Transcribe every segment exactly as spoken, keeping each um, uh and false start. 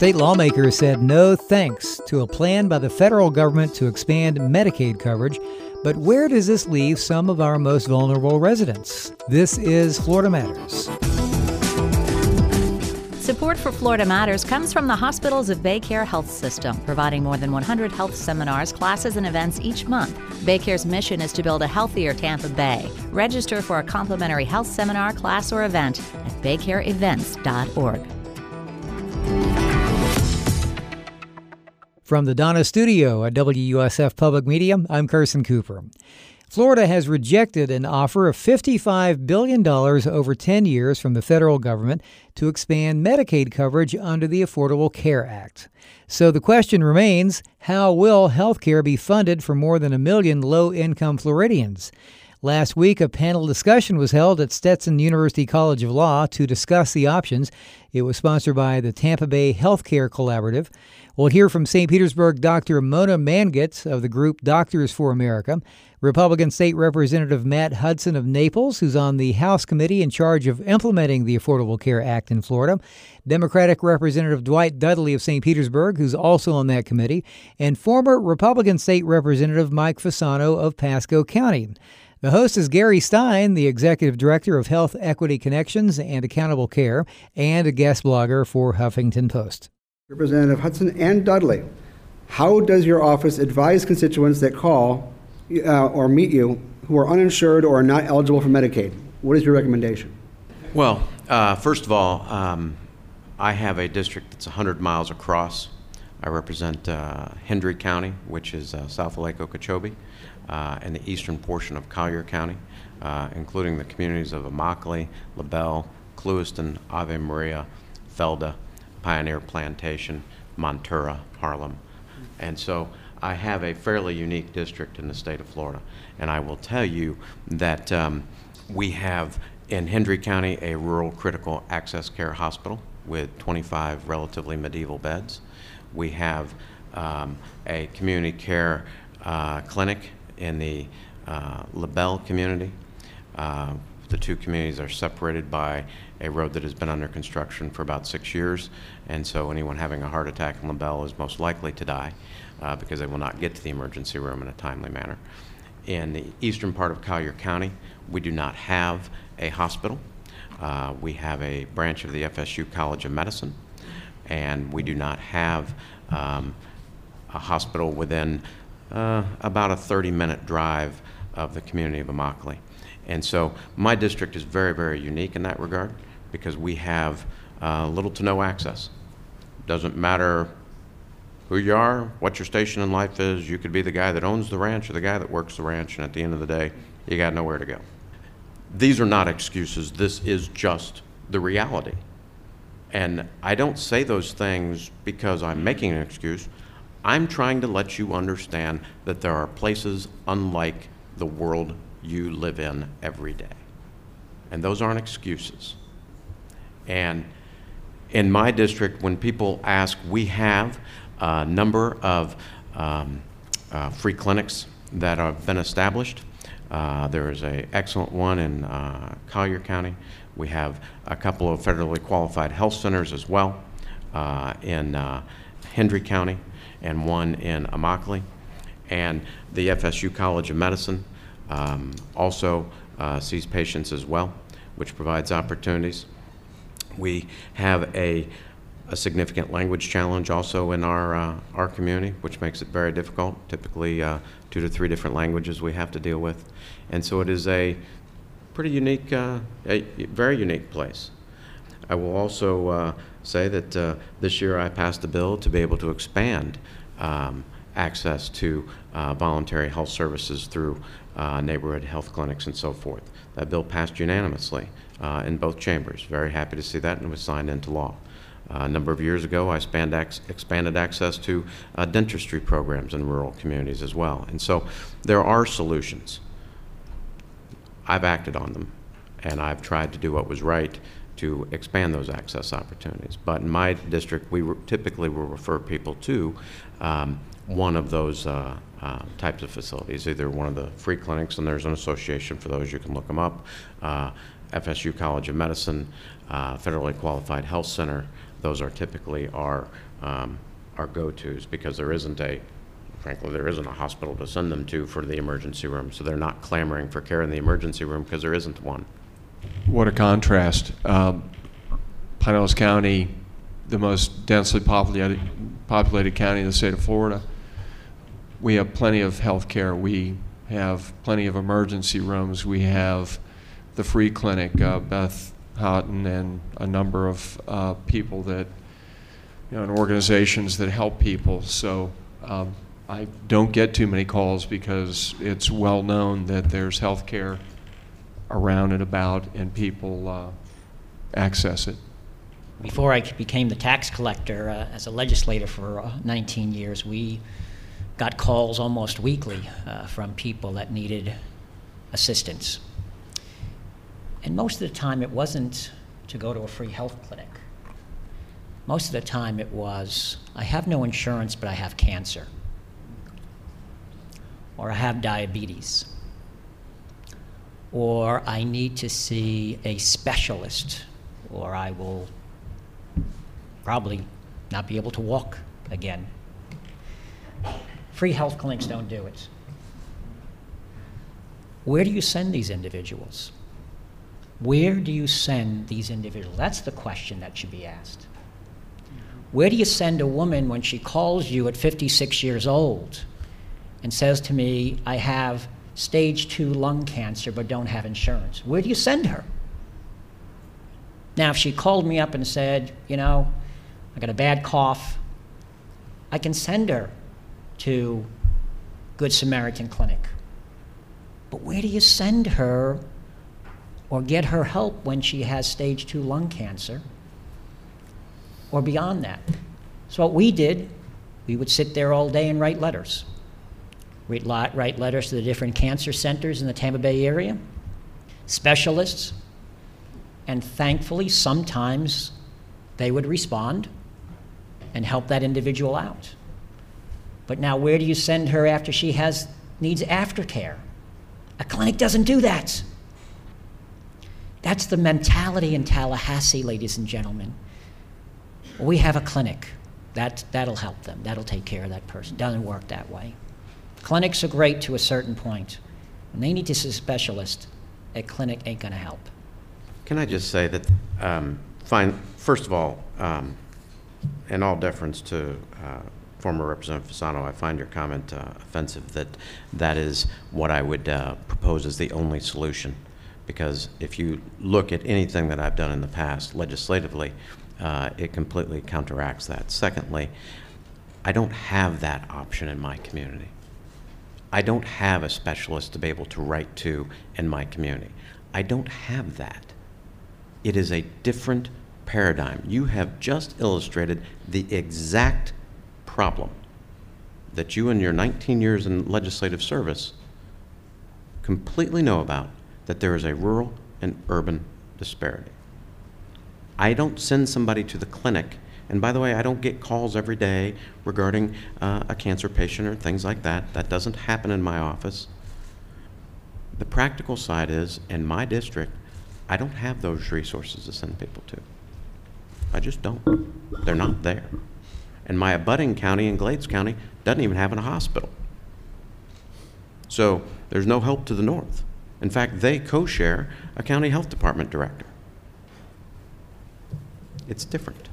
State lawmakers said no thanks to a plan by the federal government to expand Medicaid coverage. But where does this leave some of our most vulnerable residents? This is Florida Matters. Support for Florida Matters comes from the Hospitals of BayCare Health System, providing more than one hundred health seminars, classes, and events each month. BayCare's mission is to build a healthier Tampa Bay. Register for a complimentary health seminar, class, or event at baycare events dot org. From the Donna Studio at W U S F Public Media, I'm Carson Cooper. Florida has rejected an offer of fifty-five billion dollars over ten years from the federal government to expand Medicaid coverage under the Affordable Care Act. So the question remains, how will health care be funded for more than a million low-income Floridians? Last week, a panel discussion was held at Stetson University College of Law to discuss the options. It was sponsored by the Tampa Bay Healthcare Collaborative. We'll hear from Saint Petersburg Doctor Mona Mangit of the group Doctors for America, Republican State Representative Matt Hudson of Naples, who's on the House committee in charge of implementing the Affordable Care Act in Florida, Democratic Representative Dwight Dudley of Saint Petersburg, who's also on that committee, and former Republican State Representative Mike Fasano of Pasco County. The host is Gary Stein, the Executive Director of Health Equity Connections and Accountable Care, and a guest blogger for Huffington Post. Representative Hudson and Dudley, how does your office advise constituents that call uh, or meet you who are uninsured or are not eligible for Medicaid? What is your recommendation? Well, uh, first of all, um, I have a district that's one hundred miles across. I represent uh, Hendry County, which is uh, south of Lake Okeechobee, uh, and the eastern portion of Collier County, uh, including the communities of Immokalee, LaBelle, Clewiston, Ave Maria, Felda, Pioneer Plantation, Montura, Harlem. And so I have a fairly unique district in the state of Florida. And I will tell you that um, we have in Hendry County a rural critical access care hospital with twenty-five relatively medieval beds. We have um, a community care uh, clinic in the uh, LaBelle community. Uh, the two communities are separated by a road that has been under construction for about six years, and so anyone having a heart attack in LaBelle is most likely to die uh, because they will not get to the emergency room in a timely manner. In the eastern part of Collier County, we do not have a hospital. Uh, we have a branch of the F S U College of Medicine, and we do not have um, a hospital within uh, about a thirty minute drive of the community of Immokalee. And so my district is very, very unique in that regard because we have uh, little to no access. Doesn't matter who you are, what your station in life is, you could be the guy that owns the ranch or the guy that works the ranch, and at the end of the day, you got nowhere to go. These are not excuses. This is just the reality. And I don't say those things because I'm making an excuse. I'm trying to let you understand that there are places unlike the world you live in every day. And those aren't excuses. And in my district, when people ask, we have a number of um, uh, free clinics that have been established. Uh, there is an excellent one in uh, Collier County. We have a couple of federally qualified health centers as well uh, in uh, Hendry County and one in Immokalee. And the F S U College of Medicine um, also uh, sees patients as well, which provides opportunities. We have a, a significant language challenge also in our, uh, our community, which makes it very difficult. Typically uh, two to three different languages we have to deal with. And so it is a pretty unique, uh, a very unique place. I will also uh, say that uh, this year I passed a bill to be able to expand um, access to uh, voluntary health services through uh, neighborhood health clinics and so forth. That bill passed unanimously uh, in both chambers. Very happy to see that, and was signed into law. Uh, a number of years ago, I expand ac expanded access to uh, dentistry programs in rural communities as well. And so there are solutions. I've acted on them, and I've tried to do what was right to expand those access opportunities. But in my district, we typically will refer people to um, one of those uh, uh, types of facilities, either one of the free clinics, and there's an association for those, you can look them up, uh, F S U College of Medicine, uh, Federally Qualified Health Center, those are typically our, um, our go-tos, because there isn't a, frankly, there isn't a hospital to send them to for the emergency room, so they're not clamoring for care in the emergency room because there isn't one. What a contrast. Um, Pinellas County, the most densely populated, populated county in the state of Florida, we have plenty of health care. We have plenty of emergency rooms. We have the free clinic, uh, Beth Houghton and a number of uh, people that, you know, and organizations that help people. So um, I don't get too many calls because it's well known that there's health care around and about, and people uh, access it. Before I became the tax collector, uh, as a legislator for uh, nineteen years, we got calls almost weekly uh, from people that needed assistance. And most of the time it wasn't to go to a free health clinic. Most of the time it was, I have no insurance, but I have cancer. Or I have diabetes. Or I need to see a specialist, or I will probably not be able to walk again. Free health clinics don't do it. Where do you send these individuals? Where do you send these individuals? That's the question that should be asked. Where do you send a woman when she calls you at fifty-six years old and says to me, I have stage two lung cancer but don't have insurance? Where do you send her? Now, if she called me up and said, you know, I got a bad cough, I can send her to Good Samaritan Clinic. But where do you send her or get her help when she has stage two lung cancer or beyond that? So what we did, we would sit there all day and write letters. We'd write letters to the different cancer centers in the Tampa Bay area, specialists, and thankfully sometimes they would respond and help that individual out. But now where do you send her after she has needs aftercare? A clinic doesn't do that. That's the mentality in Tallahassee, ladies and gentlemen. We have a clinic. That, that'll help them. That'll take care of that person. Doesn't work that way. Clinics are great to a certain point. When they need to see a specialist, a clinic ain't gonna help. Can I just say that, um, fine, first of all, um, in all deference to uh, former Representative Fasano, I find your comment uh, offensive that that is what I would uh, propose as the only solution. Because if you look at anything that I've done in the past legislatively, uh, it completely counteracts that. Secondly, I don't have that option in my community. I don't have a specialist to be able to write to in my community. I don't have that. It is a different paradigm. You have just illustrated the exact problem that you in your nineteen years in legislative service completely know about, that there is a rural and urban disparity. I don't send somebody to the clinic, and by the way, I don't get calls every day regarding uh, a cancer patient or things like that. That doesn't happen in my office. The practical side is, in my district, I don't have those resources to send people to. I just don't. They're not there. And my abutting county in Glades County doesn't even have a hospital. So there's no help to the north. In fact, they co-share a county health department director. It's different.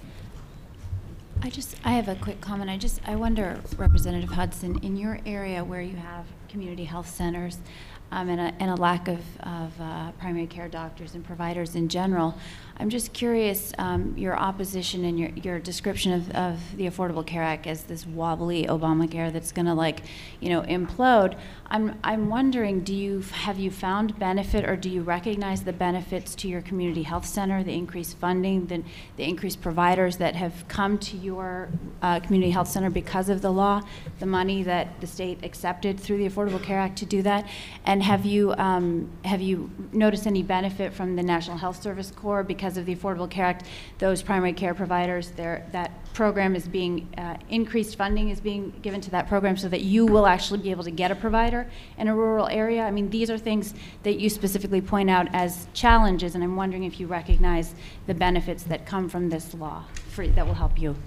I just, I have a quick comment. I just, I wonder, Representative Hudson, in your area where you have community health centers um, and, a, and a lack of, of uh, primary care doctors and providers in general, I'm just curious, um, your opposition and your, your description of, of the Affordable Care Act as this wobbly Obamacare that's going to, like, you know, implode. I'm, I'm wondering, do you, have you found benefit, or do you recognize the benefits to your community health center, the increased funding, the, the increased providers that have come to your uh, community health center because of the law, the money that the state accepted through the Affordable Care Act to do that? And have you, um, have you noticed any benefit from the National Health Service Corps because because of the Affordable Care Act, those primary care providers, that program is being, uh, increased funding is being given to that program so that you will actually be able to get a provider in a rural area. I mean, these are things that you specifically point out as challenges, and I'm wondering if you recognize the benefits that come from this law for, that will help you.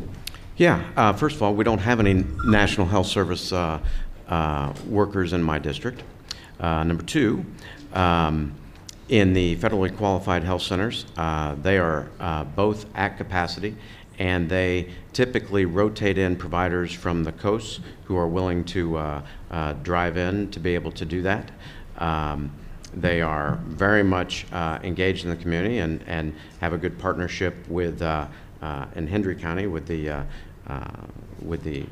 Yeah, uh, first of all, we don't have any National Health Service uh, uh, workers in my district. Uh, number two, um, in the federally qualified health centers, uh, they are uh, both at capacity, and they typically rotate in providers from the coasts who are willing to uh, uh, drive in to be able to do that. Um, they are very much uh, engaged in the community and, and have a good partnership with, uh, uh, in Hendry County, with the, uh, uh, with the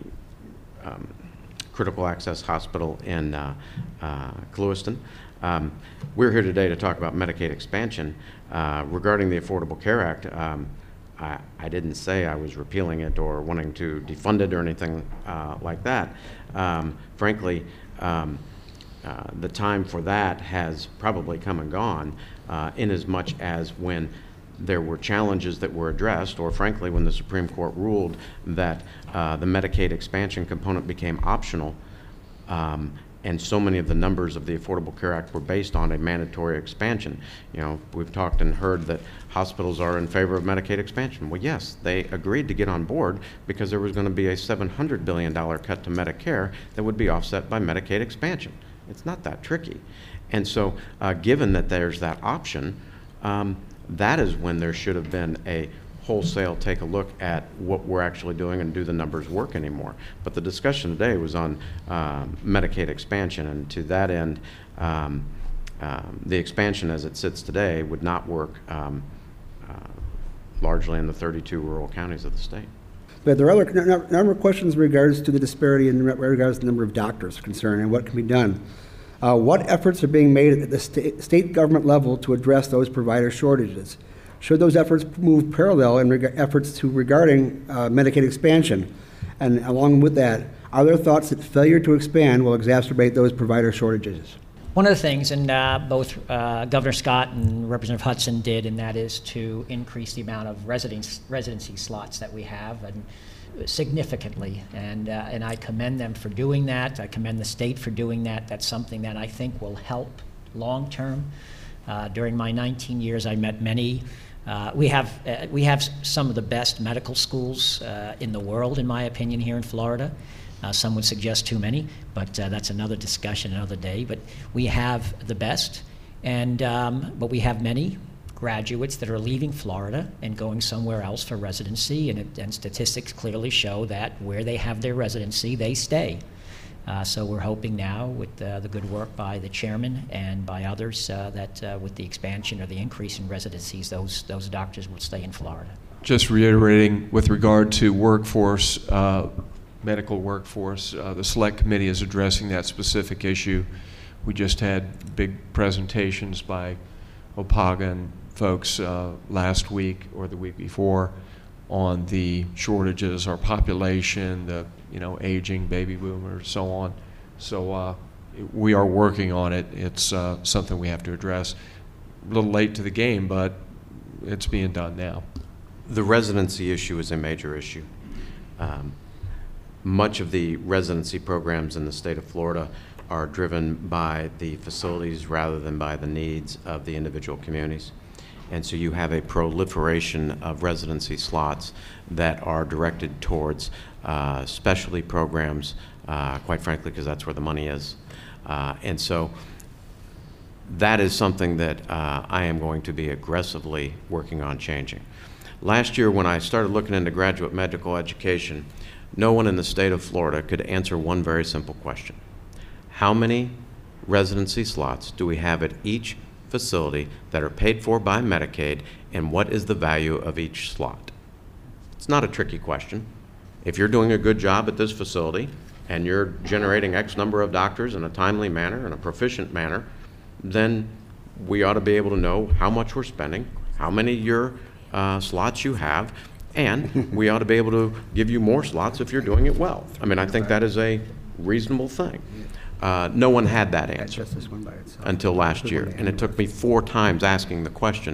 um, Critical Access Hospital in uh, uh, Clewiston. Um, we're here today to talk about Medicaid expansion. Uh, regarding the Affordable Care Act, um, I, I didn't say I was repealing it or wanting to defund it or anything uh, like that. Um, frankly, um, uh, the time for that has probably come and gone, uh, in as much as when there were challenges that were addressed, or frankly, when the Supreme Court ruled that uh, the Medicaid expansion component became optional, um, and so many of the numbers of the Affordable Care Act were based on a mandatory expansion. You know, we've talked and heard that hospitals are in favor of Medicaid expansion. Well, yes, they agreed to get on board because there was going to be a seven hundred billion dollars cut to Medicare that would be offset by Medicaid expansion. It's not that tricky. And so, uh, given that there's that option, um, that is when there should have been a wholesale take a look at what we're actually doing and do the numbers work anymore. But the discussion today was on um, Medicaid expansion, and to that end, um, um, the expansion as it sits today would not work um, uh, largely in the thirty-two rural counties of the state. But there are other number of questions in regards to the disparity in regards to the number of doctors concerned and what can be done. Uh, what efforts are being made at the sta state government level to address those provider shortages? Should those efforts move parallel in reg efforts to regarding uh, Medicaid expansion? And along with that, are there thoughts that failure to expand will exacerbate those provider shortages? One of the things, and uh, both uh, Governor Scott and Representative Hudson did, and that is to increase the amount of residence, residency slots that we have, and significantly. And, uh, and I commend them for doing that. I commend the state for doing that. That's something that I think will help long term. Uh, during my nineteen years, I met many. Uh, we have uh, we have some of the best medical schools uh, in the world, in my opinion, here in Florida. Uh, some would suggest too many, but uh, that's another discussion another day. But we have the best, and um, but we have many graduates that are leaving Florida and going somewhere else for residency, and, it, and statistics clearly show that where they have their residency, they stay. Uh, so we're hoping now, with uh, the good work by the chairman and by others, uh, that uh, with the expansion or the increase in residencies, those those doctors will stay in Florida. Just reiterating, with regard to workforce, uh, medical workforce, uh, the Select Committee is addressing that specific issue. We just had big presentations by Opaga and folks uh, last week or the week before on the shortages, our population, the you know aging baby boomers, so on. So uh, we are working on it. It's uh, something we have to address. A little late to the game, but it's being done now. The residency issue is a major issue. Um, much of the residency programs in the state of Florida are driven by the facilities rather than by the needs of the individual communities. And so you have a proliferation of residency slots that are directed towards uh, specialty programs, uh, quite frankly, because that's where the money is. Uh, and so that is something that uh, I am going to be aggressively working on changing. Last year, when I started looking into graduate medical education, no one in the state of Florida could answer one very simple question. How many residency slots do we have at each facility that are paid for by Medicaid, and what is the value of each slot? It's not a tricky question. If you're doing a good job at this facility and you're generating X number of doctors in a timely manner, in a proficient manner, then we ought to be able to know how much we're spending, how many your uh, slots you have, and we ought to be able to give you more slots if you're doing it well. I mean, I think that is a reasonable thing. Uh, no one had that answer until last year, and it took me four times asking the question,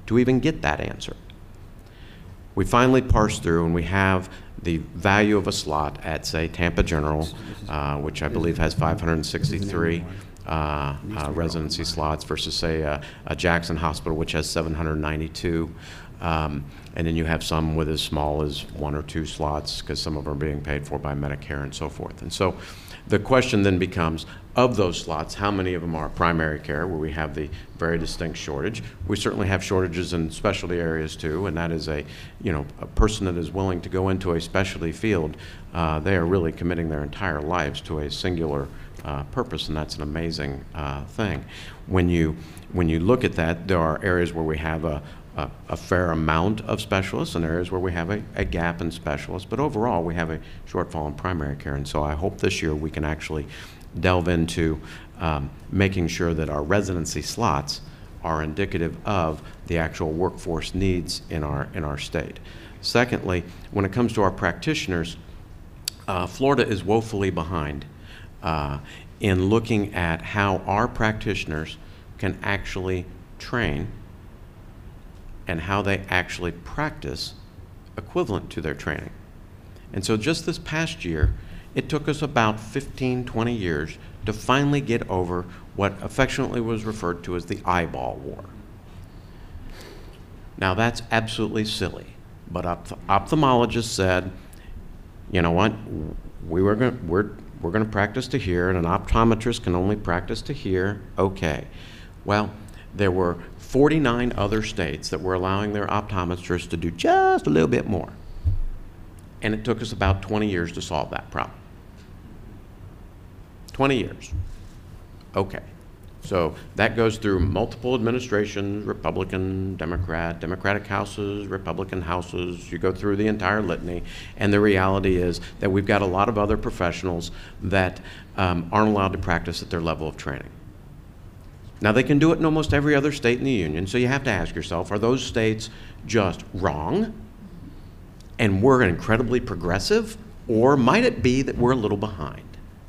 to even get that answer. We finally parse through and we have the value of a slot at, say, Tampa General, uh, which I believe has five hundred sixty-three uh, uh, residency slots versus, say, uh, a Jackson Hospital, which has seven hundred ninety-two. Um, and then you have some with as small as one or two slots because some of them are being paid for by Medicare and so forth. And so the question then becomes, of those slots, how many of them are primary care, where we have the very distinct shortage? We certainly have shortages in specialty areas too, and that is a, you know, a person that is willing to go into a specialty field, uh, they are really committing their entire lives to a singular uh, purpose, and that's an amazing uh, thing. When you, when you look at that, there are areas where we have a, a, a fair amount of specialists and areas where we have a, a gap in specialists, but overall we have a shortfall in primary care, and so I hope this year we can actually delve into um, making sure that our residency slots are indicative of the actual workforce needs in our in our state. Secondly, when it comes to our practitioners, uh, Florida is woefully behind uh, in looking at how our practitioners can actually train and how they actually practice equivalent to their training. And so just this past year, it took us about fifteen, twenty years to finally get over what affectionately was referred to as the eyeball war. Now that's absolutely silly, but opt ophthalmologists said, you know what, we were gonna, we're, we're going to practice to here, and an optometrist can only practice to here. Okay. Well, there were forty-nine other states that were allowing their optometrists to do just a little bit more. And it took us about twenty years to solve that problem. twenty years. Okay. So that goes through multiple administrations, Republican, Democrat, Democratic houses, Republican houses. You go through the entire litany, and the reality is that we've got a lot of other professionals that um, aren't allowed to practice at their level of training. Now, they can do it in almost every other state in the union, so you have to ask yourself, are those states just wrong and we're incredibly progressive, or might it be that we're a little behind?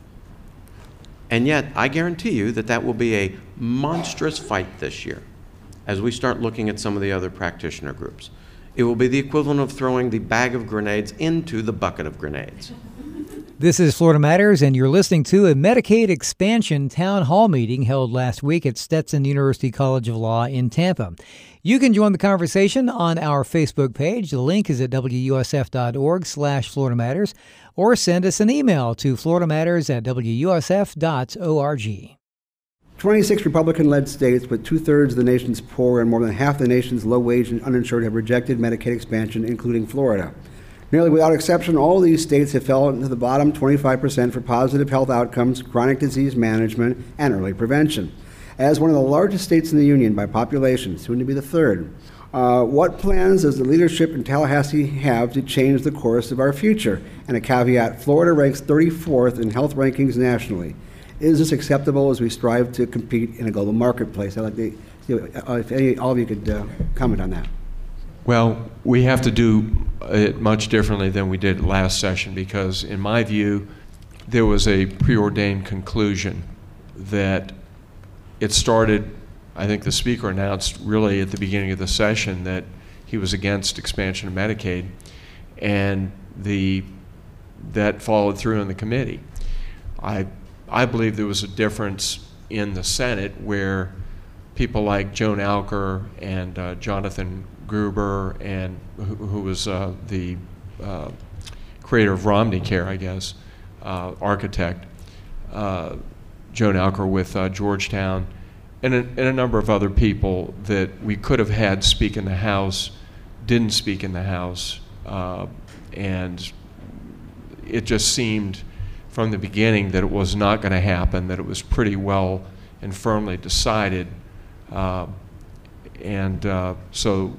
And yet, I guarantee you that that will be a monstrous fight this year as we start looking at some of the other practitioner groups. It will be the equivalent of throwing the bag of grenades into the bucket of grenades. This is Florida Matters, and you're listening to a Medicaid expansion town hall meeting held last week at Stetson University College of Law in Tampa. You can join the conversation on our Facebook page. The link is at W U S F dot org slash Florida Matters, or send us an email to florida matters at W U S F dot org. twenty-six Republican-led states with two-thirds of the nation's poor and more than half the nation's low-wage and uninsured have rejected Medicaid expansion, including Florida. Nearly without exception, all these states have fallen into the bottom twenty-five percent for positive health outcomes, chronic disease management, and early prevention. As one of the largest states in the union by population, soon to be the third, uh, what plans does the leadership in Tallahassee have to change the course of our future? And a caveat, Florida ranks thirty-fourth in health rankings nationally. Is this acceptable as we strive to compete in a global marketplace? I'd like to, if any, all of you could uh, comment on that. Well, we have to do it much differently than we did last session because, in my view, there was a preordained conclusion that it started, I think the speaker announced really at the beginning of the session that he was against expansion of Medicaid, and the, that followed through in the committee. I, I believe there was a difference in the Senate where people like Joan Alker and uh, Jonathan Gruber, and who, who was uh, the uh, creator of Romney Care, I guess, uh, architect, uh, Joan Alker with uh, Georgetown, and a, and a number of other people that we could have had speak in the House, didn't speak in the House, uh, and it just seemed from the beginning that it was not going to happen, that it was pretty well and firmly decided. Uh, and uh, so,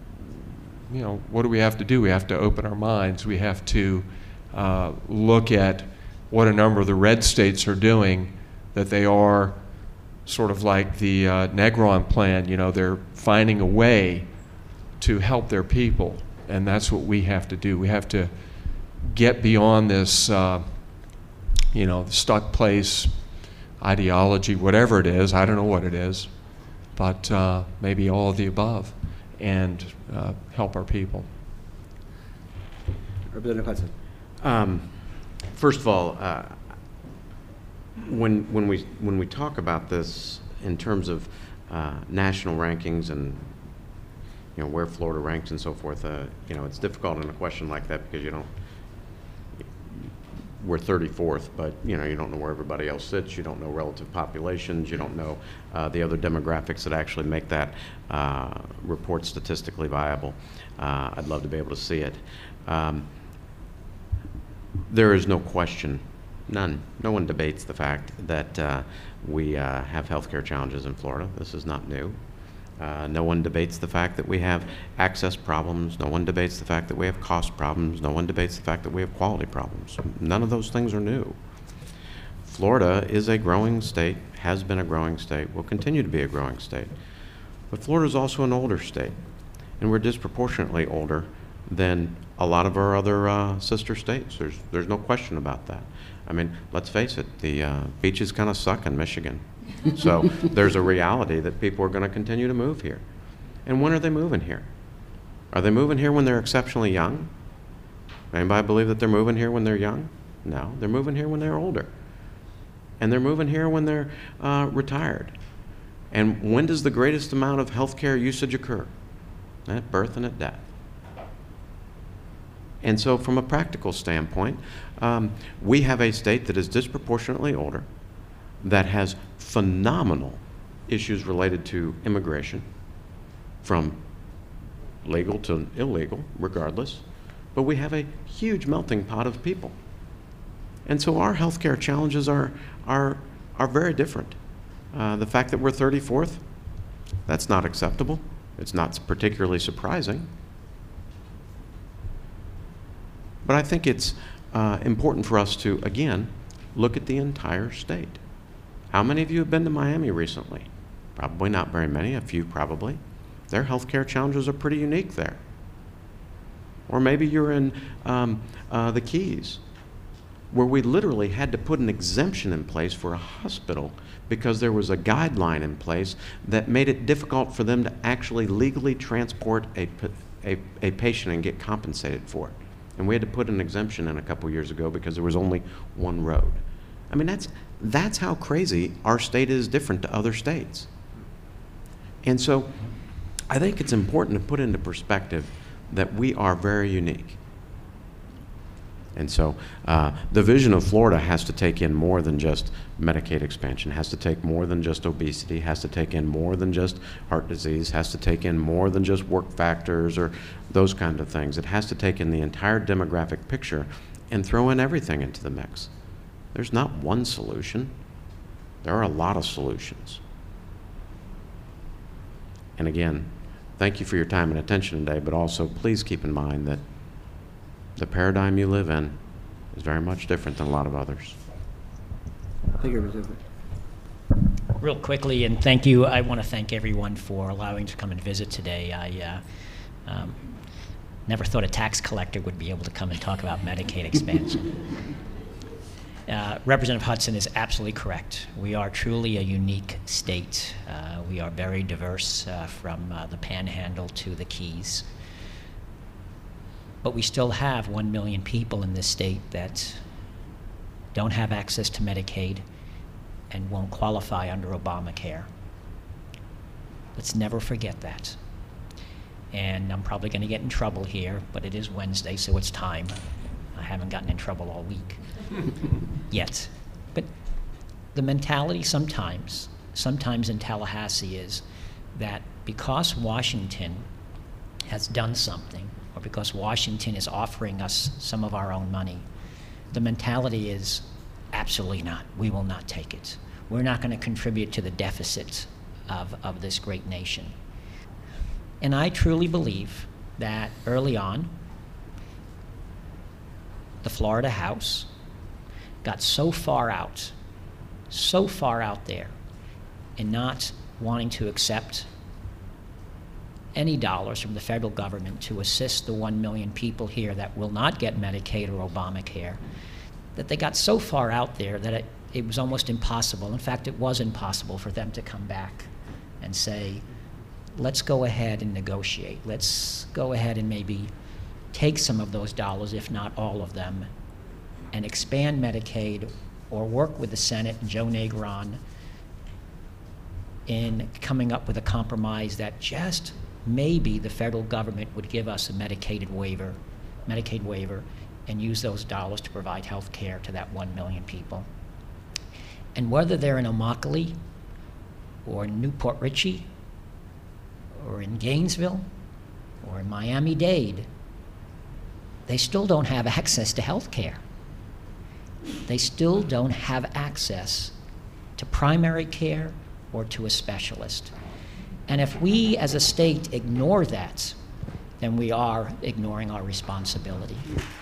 you know, what do we have to do? We have to open our minds. We have to uh, look at what a number of the red states are doing, that they are sort of like the uh, Negron plan. You know, they're finding a way to help their people, and that's what we have to do. We have to get beyond this, uh, you know, stuck place ideology, whatever it is. I don't know what it is, but uh, maybe all of the above. and uh, help our people. Representative Hudson. Um, first of all, uh, when when we when we talk about this in terms of uh, national rankings and you know where Florida ranks and so forth, uh, you know it's difficult in a question like that because you don't. We're thirty-fourth, but you know you don't know where everybody else sits. You don't know relative populations. You don't know uh, the other demographics that actually make that uh, report statistically viable. Uh, I'd love to be able to see it. Um, there is no question, none. No one debates the fact that uh, we uh, have healthcare challenges in Florida. This is not new. Uh, no one debates the fact that we have access problems. No one debates the fact that we have cost problems. No one debates the fact that we have quality problems. None of those things are new. Florida is a growing state, has been a growing state, will continue to be a growing state. But Florida is also an older state, and we're disproportionately older than a lot of our other uh, sister states. There's, there's no question about that. I mean, let's face it, the uh, beaches kind of suck in Michigan. So there's a reality that people are going to continue to move here. And when are they moving here? Are they moving here when they're exceptionally young? Anybody believe that they're moving here when they're young? No, they're moving here when they're older. And they're moving here when they're uh, retired. And when does the greatest amount of healthcare usage occur? At birth and at death. And so from a practical standpoint, um, we have a state that is disproportionately older, that has phenomenal issues related to immigration, from legal to illegal, regardless. But we have a huge melting pot of people. And so our healthcare challenges are, are, are very different. Uh, the fact that we're thirty-fourth, that's not acceptable. It's not particularly surprising. But I think it's uh, important for us to, again, look at the entire state. How many of you have been to Miami recently? Probably not very many, a few probably. Their healthcare challenges are pretty unique there. Or maybe you're in um, uh, the Keys, where we literally had to put an exemption in place for a hospital because there was a guideline in place that made it difficult for them to actually legally transport a, a, a patient and get compensated for it. And we had to put an exemption in a couple years ago because there was only one road. I mean, that's, that's how crazy our state is different to other states. And so I think it's important to put into perspective that we are very unique. And so uh, the vision of Florida has to take in more than just Medicaid expansion, has to take more than just obesity, has to take in more than just heart disease, has to take in more than just work factors or those kind of things. It has to take in the entire demographic picture and throw in everything into the mix. There's not one solution. There are a lot of solutions. And again, thank you for your time and attention today, but also please keep in mind that the paradigm you live in is very much different than a lot of others. Thank you, Representative. Real quickly, and thank you, I want to thank everyone for allowing to come and visit today. I uh, um, never thought a tax collector would be able to come and talk about Medicaid expansion. Uh, Representative Hudson is absolutely correct. We are truly a unique state. Uh, we are very diverse uh, from uh, the Panhandle to the Keys. But we still have one million people in this state that don't have access to Medicaid and won't qualify under Obamacare. Let's never forget that. And I'm probably going to get in trouble here, but it is Wednesday, so it's time. I haven't gotten in trouble all week yet. But the mentality sometimes, sometimes in Tallahassee is that because Washington has done something, or because Washington is offering us some of our own money, the mentality is absolutely not. We will not take it. We're not going to contribute to the deficit of, of this great nation. And I truly believe that early on, the Florida House got so far out, so far out there, in not wanting to accept any dollars from the federal government to assist the one million people here that will not get Medicaid or Obamacare, that they got so far out there that it, it was almost impossible. In fact, it was impossible for them to come back and say, let's go ahead and negotiate. Let's go ahead and maybe take some of those dollars, if not all of them, and expand Medicaid, or work with the Senate and Joe Negron in coming up with a compromise that just maybe the federal government would give us a Medicaid waiver, Medicaid waiver, and use those dollars to provide health care to that one million people. And whether they're in Immokalee, or in Newport Richey, or in Gainesville, or in Miami-Dade, they still don't have access to health care. They still don't have access to primary care or to a specialist. And if we as a state ignore that, then we are ignoring our responsibility.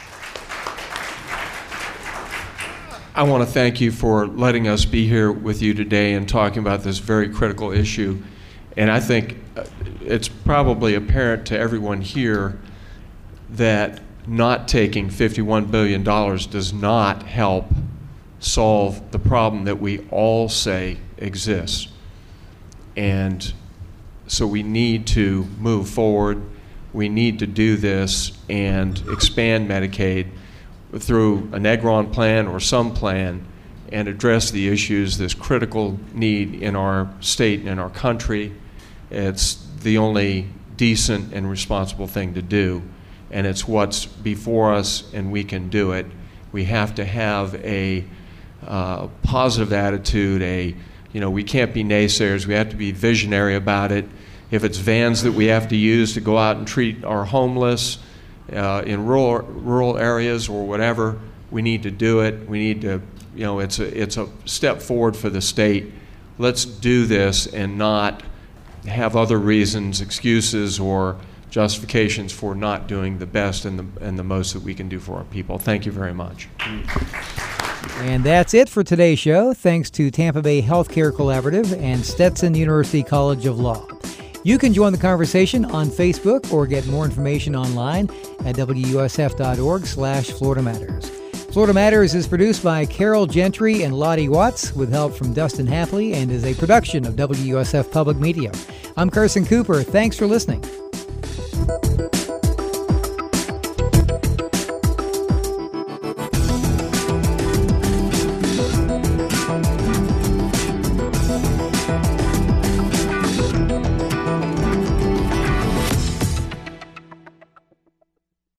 I want to thank you for letting us be here with you today and talking about this very critical issue. And I think it's probably apparent to everyone here that not taking fifty-one billion dollars does not help solve the problem that we all say exists. And so we need to move forward. We need to do this and expand Medicaid through a Negron plan or some plan and address the issues, this critical need in our state and in our country. It's the only decent and responsible thing to do, and it's what's before us, and we can do it. We have to have a uh, positive attitude, a, you know, we can't be naysayers, we have to be visionary about it. If it's vans that we have to use to go out and treat our homeless uh, in rural, rural areas or whatever, we need to do it. We need to, you know, it's a, it's a step forward for the state. Let's do this and not have other reasons, excuses, or justifications for not doing the best and the, and the most that we can do for our people. Thank you very much. And that's it for today's show. Thanks to Tampa Bay Healthcare Collaborative and Stetson University College of Law. You can join the conversation on Facebook or get more information online at W U S F dot org slash Florida Matters. Florida Matters is produced by Carol Gentry and Lottie Watts with help from Dustin Hapley and is a production of W U S F Public Media. I'm Carson Cooper. Thanks for listening.